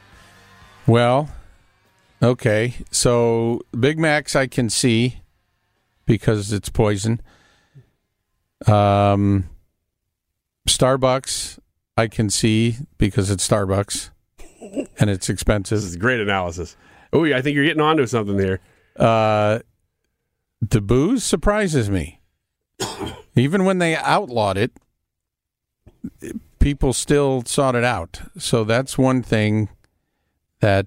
Speaker 12: Well, okay. So Big Macs I can see because it's poison. Starbucks I can see because it's Starbucks and it's expensive.
Speaker 10: This is great analysis. Oh, I think you're getting onto something here.
Speaker 12: The booze surprises me. Even when they outlawed it, people still sought it out. So that's one thing that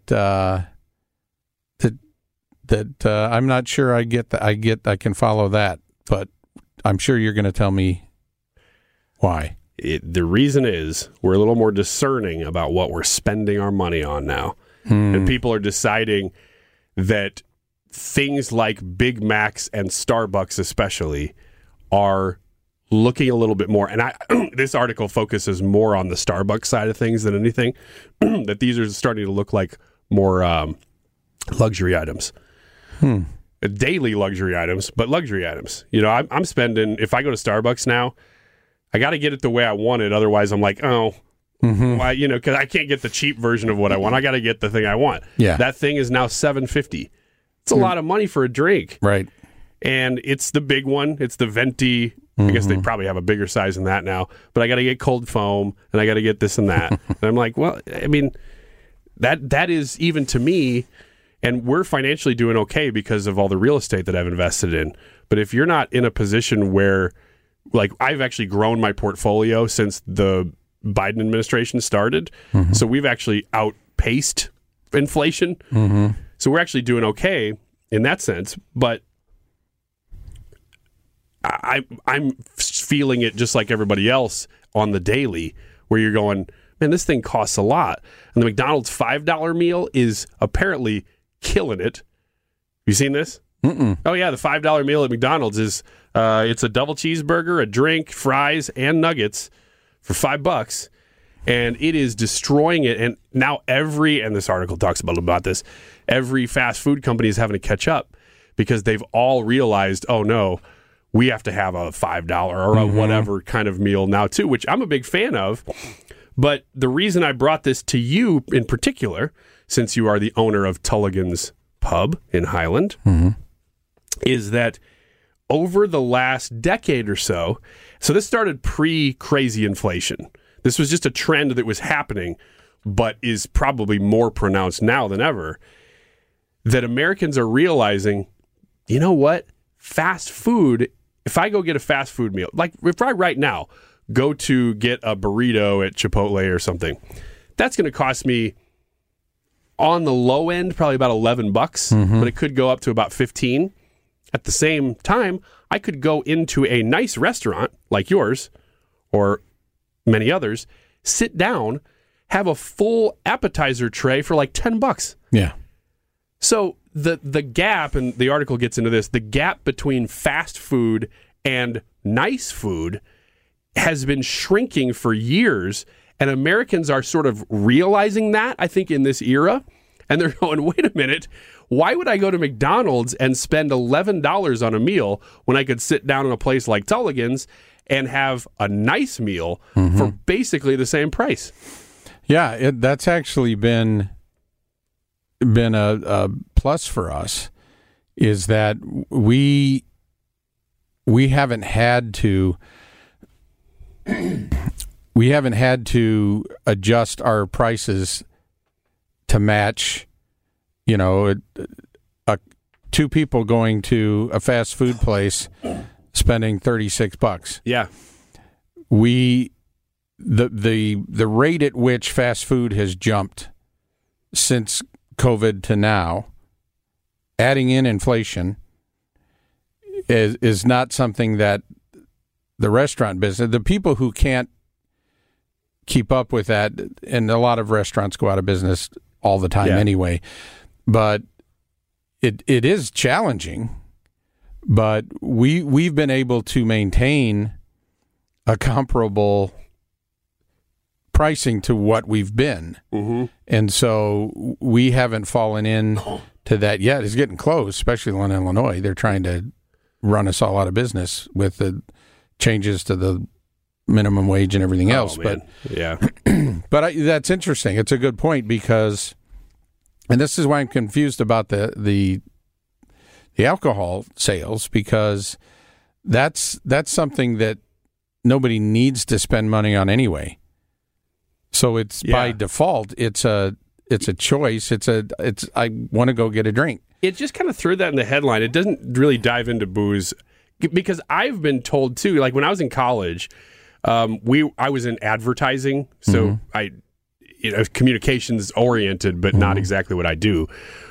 Speaker 12: I'm not sure I get. I can follow that, but I'm sure you're going to tell me why.
Speaker 10: The reason is we're a little more discerning about what we're spending our money on now. And people are deciding that things like Big Macs and Starbucks especially are looking a little bit more. And this article focuses more on the Starbucks side of things than anything, that these are starting to look like more luxury items. Daily luxury items, but luxury items. I'm spending, if I go to Starbucks now, I got to get it the way I want it. Otherwise, I'm like, oh, why? Because I can't get the cheap version of what I want. I got to get the thing I want.
Speaker 12: Yeah.
Speaker 10: That thing is now $7.50. It's a lot of money for a drink.
Speaker 12: Right.
Speaker 10: And it's the big one. It's the venti. I guess they probably have a bigger size than that now. But I got to get cold foam, and I got to get this and that. And I'm like, well, I mean, that is even to me, and we're financially doing okay because of all the real estate that I've invested in. But if you're not in a position where, like, I've actually grown my portfolio since the Biden administration started. So we've actually outpaced inflation. So we're actually doing okay in that sense. But I'm feeling it just like everybody else on the daily, where you're going, man, this thing costs a lot. And the McDonald's $5 meal is apparently killing it. You seen this?
Speaker 12: Mm-mm.
Speaker 10: Oh, yeah, the $5 meal at McDonald's is it's a double cheeseburger, a drink, fries, and nuggets for $5. And it is destroying it. And now and this article talks about this, every fast food company is having to catch up because they've all realized, oh, no, we have to have a $5 or a whatever kind of meal now, too, which I'm a big fan of. But the reason I brought this to you in particular, since you are the owner of Tulligan's Pub in Highland, is that over the last decade or so this started pre-crazy inflation. This was just a trend that was happening, but is probably more pronounced now than ever, that Americans are realizing, you know what? Fast food, if I go get a fast food meal, like if I right now go to get a burrito at Chipotle or something, that's going to cost me on the low end probably about $11, but it could go up to about $15. At the same time, I could go into a nice restaurant like yours or many others, sit down, have a full appetizer tray for like $10.
Speaker 12: Yeah.
Speaker 10: So the gap, and the article gets into this, the gap between fast food and nice food has been shrinking for years, and Americans are sort of realizing that, I think, in this era, and they're going, wait a minute, why would I go to McDonald's and spend $11 on a meal when I could sit down in a place like Tulligan's and have a nice meal for basically the same price?
Speaker 12: Yeah, that's actually been a plus for us, is that we haven't had to adjust our prices to match, two people going to a fast food place spending $36.
Speaker 10: Yeah.
Speaker 12: The rate at which fast food has jumped since COVID to now, adding in inflation, is not something that the restaurant business, the people who can't keep up with that, and a lot of restaurants go out of business all the time anyway, but it is challenging. But we've been able to maintain a comparable pricing to what we've been. And so we haven't fallen in to that yet. It's getting close, especially in Illinois. They're trying to run us all out of business with the changes to the minimum wage and everything else.
Speaker 10: Man.
Speaker 12: But that's interesting. It's a good point because, and this is why I'm confused about the alcohol sales, because that's something that nobody needs to spend money on anyway. So it's by default, it's a choice. I want to go get a drink.
Speaker 10: It just kind of threw that in the headline. It doesn't really dive into booze, because I've been told too, like when I was in college, I was in advertising, so I communications oriented, but not exactly what I do.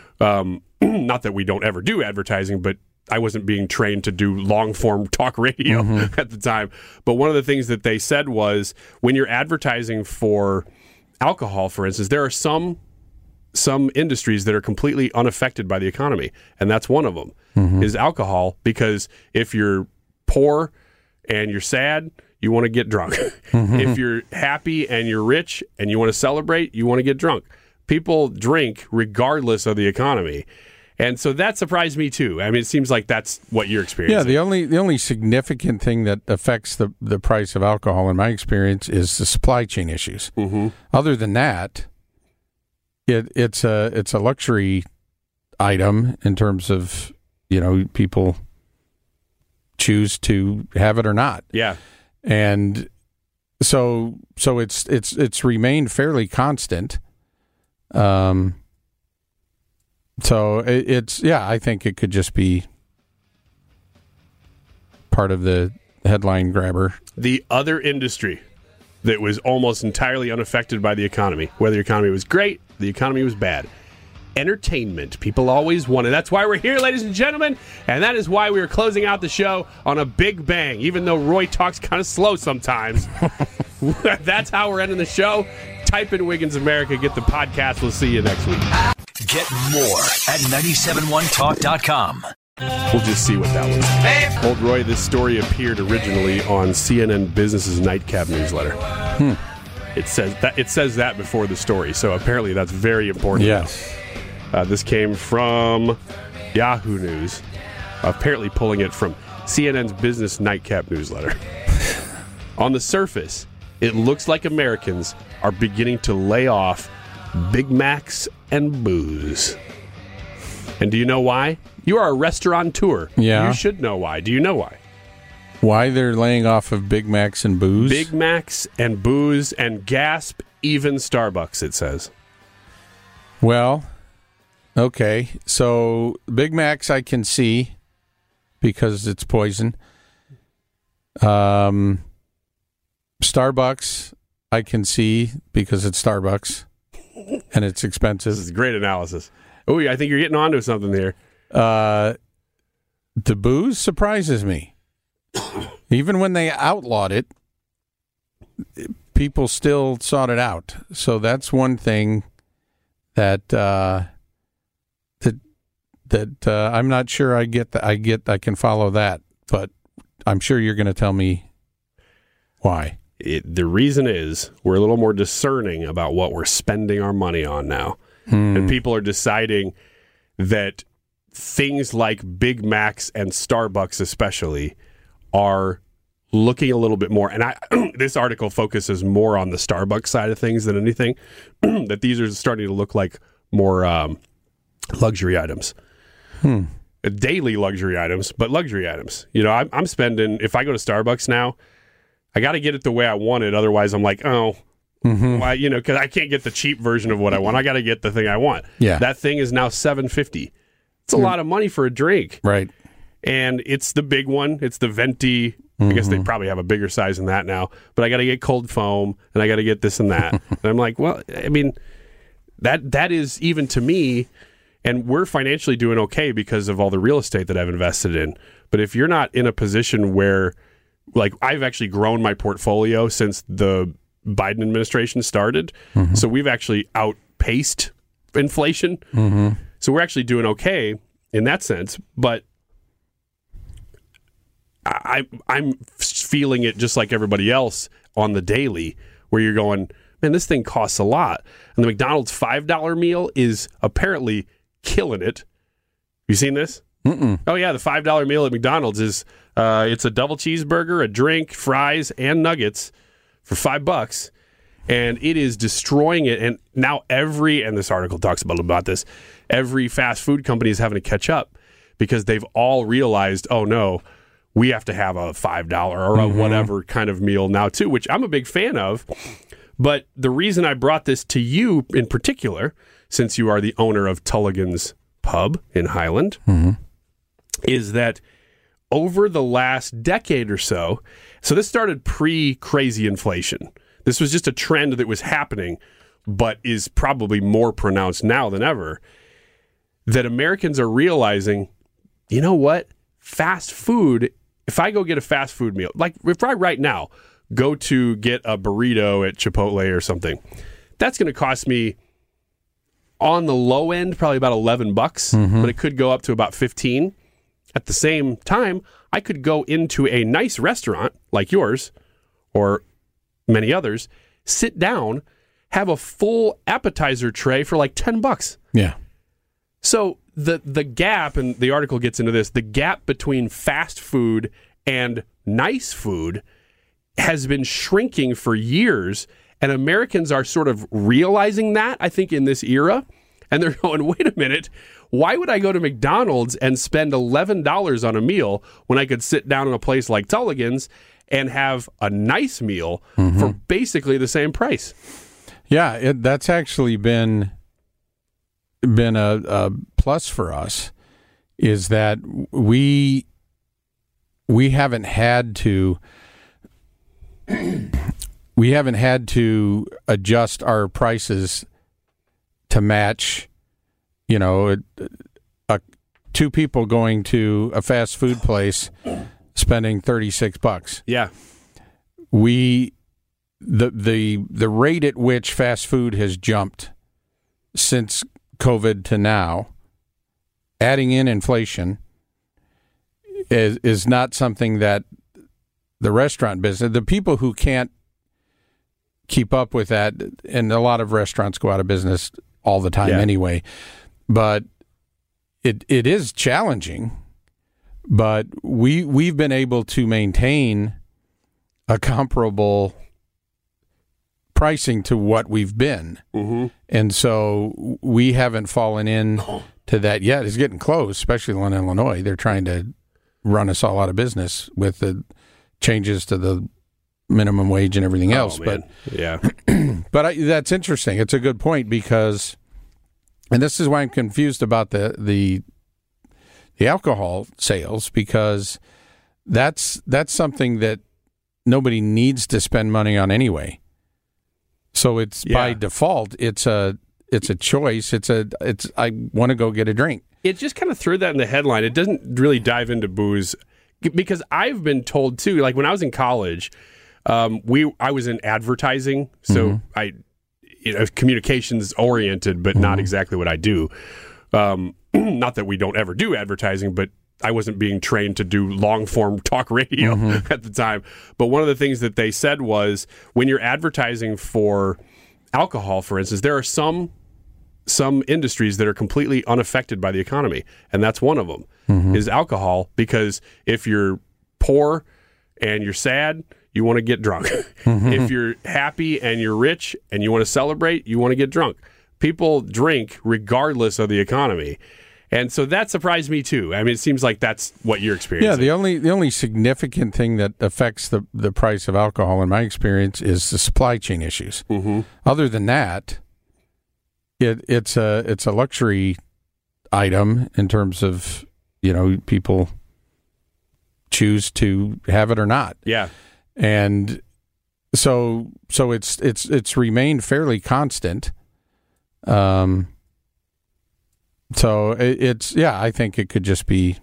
Speaker 10: Not that we don't ever do advertising, but I wasn't being trained to do long-form talk radio at the time. But one of the things that they said was, when you're advertising for alcohol, for instance, there are some industries that are completely unaffected by the economy, and that's one of them, is alcohol, because if you're poor and you're sad, you want to get drunk. If you're happy and you're rich and you want to celebrate, you want to get drunk. People drink regardless of the economy. And so that surprised me too. I mean, it seems like that's what you're experiencing.
Speaker 12: Yeah, the only significant thing that affects the price of alcohol, in my experience, is the supply chain issues. Other than that, it's a luxury item in terms of, people choose to have it or not.
Speaker 10: Yeah.
Speaker 12: And so it's remained fairly constant. So I think it could just be part of the headline grabber.
Speaker 10: The other industry that was almost entirely unaffected by the economy, whether the economy was great, the economy was bad. Entertainment. People always wanted. That's why we're here, ladies and gentlemen, and that is why we are closing out the show on a big bang, even though Roy talks kind of slow sometimes. That's how we're ending the show. Type in Wiggins America, get the podcast. We'll see you next week.
Speaker 2: Get more at 971talk.com.
Speaker 10: We'll just see what that was. Old Roy, this story appeared originally on CNN Business's Nightcap newsletter. It says that before the story, so apparently that's very important.
Speaker 12: Yes.
Speaker 10: This came from Yahoo News, apparently pulling it from CNN's Business Nightcap newsletter. On the surface, it looks like Americans are beginning to lay off Big Macs and booze. And do you know why? You are a restaurateur.
Speaker 12: Yeah.
Speaker 10: You should know why. Do you know why?
Speaker 12: Why they're laying off of Big Macs and booze?
Speaker 10: Big Macs and booze and gasp, even Starbucks, it says.
Speaker 12: Well, okay. So Big Macs I can see because it's poison. Starbucks I can see because it's Starbucks and it's expensive.
Speaker 10: This is great analysis. Oh, I think you're getting onto something here.
Speaker 12: The booze surprises me. Even when they outlawed it, people still sought it out. So that's one thing that I'm not sure I get. I can follow that, but I'm sure you're going to tell me why.
Speaker 10: The reason is we're a little more discerning about what we're spending our money on now. And people are deciding that things like Big Macs and Starbucks especially are looking a little bit more. And this article focuses more on the Starbucks side of things than anything, that these are starting to look like more luxury items. Daily luxury items, but luxury items. You know, I'm spending, if I go to Starbucks now, I got to get it the way I want it. Otherwise, I'm like, oh, why? You know, because I can't get the cheap version of what I want. I got to get the thing I want.
Speaker 12: Yeah.
Speaker 10: That thing is now $7.50. It's a lot of money for a drink.
Speaker 12: Right.
Speaker 10: And it's the big one. It's the venti. I guess they probably have a bigger size than that now. But I got to get cold foam, and I got to get this and that. And I'm like, well, I mean, that is, even to me, and we're financially doing okay because of all the real estate that I've invested in. But if you're not in a position where, like, I've actually grown my portfolio since the Biden administration started. So we've actually outpaced inflation. So we're actually doing okay in that sense. But I'm feeling it just like everybody else on the daily, where you're going, man, this thing costs a lot. And the McDonald's $5 meal is apparently killing it. You seen this? Oh, yeah, the $5 meal at McDonald's is it's a double cheeseburger, a drink, fries, and nuggets for $5, and it is destroying it. And now and this article talks about this, every fast food company is having to catch up because they've all realized, oh, no, we have to have a $5 or a whatever kind of meal now, too, which I'm a big fan of. But the reason I brought this to you in particular, since you are the owner of Tulligan's Pub in Highland, is that over the last decade or so this started pre-crazy inflation. This was just a trend that was happening, but is probably more pronounced now than ever, that Americans are realizing, you know what? Fast food, if I go get a fast food meal, like if I right now go to get a burrito at Chipotle or something, that's going to cost me on the low end probably about $11, but it could go up to about $15. At the same time, I could go into a nice restaurant like yours or many others, sit down, have a full appetizer tray for like $10.
Speaker 12: Yeah.
Speaker 10: So the gap, and the article gets into this, the gap between fast food and nice food has been shrinking for years, and Americans are sort of realizing that, I think, in this era, and they're going, wait a minute, why would I go to McDonald's and spend $11 on a meal when I could sit down in a place like Tulligan's and have a nice meal for basically the same price?
Speaker 12: Yeah, that's actually been a plus for us, is that we haven't had to adjust our prices to match, you know, two people going to a fast food place spending $36.
Speaker 10: Yeah.
Speaker 12: the rate at which fast food has jumped since COVID to now, adding in inflation, is not something that the restaurant business, the people who can't keep up with that, and a lot of restaurants go out of business all the time anyway, but it is challenging. But we've been able to maintain a comparable pricing to what we've been. Mm-hmm. And so we haven't fallen in to that yet. It's getting close, especially in Illinois. They're trying to run us all out of business with the changes to the minimum wage and everything else.
Speaker 10: Man.
Speaker 12: But that's interesting. It's a good point because, and this is why I'm confused about the alcohol sales, because that's something that nobody needs to spend money on anyway. So it's by default, it's a choice. I want to go get a drink.
Speaker 10: It just kind of threw that in the headline. It doesn't really dive into booze, because I've been told too. Like when I was in college, I was in advertising, so I communications oriented, but not exactly what I do. Not that we don't ever do advertising, but I wasn't being trained to do long-form talk radio at the time. But one of the things that they said was when you're advertising for alcohol, for instance, there are some industries that are completely unaffected by the economy, and that's one of them is alcohol, because if you're poor and you're sad, you want to get drunk. If you're happy and you're rich and you want to celebrate, you want to get drunk. People drink regardless of the economy. And so that surprised me too. I mean, it seems like that's what you're experiencing.
Speaker 12: Yeah, the only significant thing that affects the price of alcohol, in my experience, is the supply chain issues. Other than that, it's a luxury item in terms of, people choose to have it or not.
Speaker 10: Yeah,
Speaker 12: and so it's remained fairly constant. So I think it could just be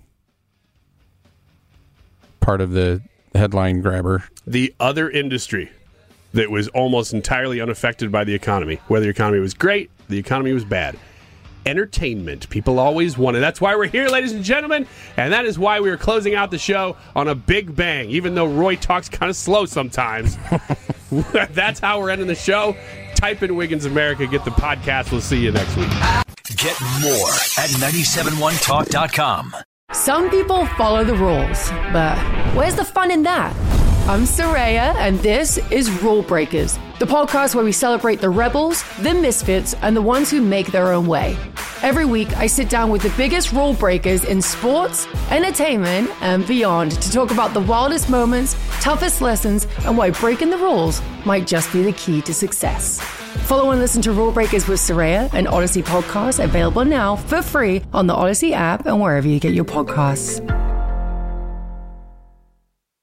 Speaker 12: part of the headline grabber.
Speaker 10: The other industry that was almost entirely unaffected by the economy, whether the economy was great, the economy was bad. Entertainment. People always wanted. That's why we're here, ladies and gentlemen, and that is why we are closing out the show on a big bang, even though Roy talks kind of slow sometimes. That's how we're ending the show. Type in Wiggins America, get the podcast. We'll see you next week.
Speaker 2: Get more at 971talk.com.
Speaker 1: Some people follow the rules, but where's the fun in that? I'm Saraya, and this is Rule Breakers, the podcast where we celebrate the rebels, the misfits, and the ones who make their own way. Every week, I sit down with the biggest rule breakers in sports, entertainment, and beyond to talk about the wildest moments, toughest lessons, and why breaking the rules might just be the key to success. Follow and listen to Rule Breakers with Saraya, an Odyssey podcast available now for free on the Odyssey app and wherever you get your podcasts.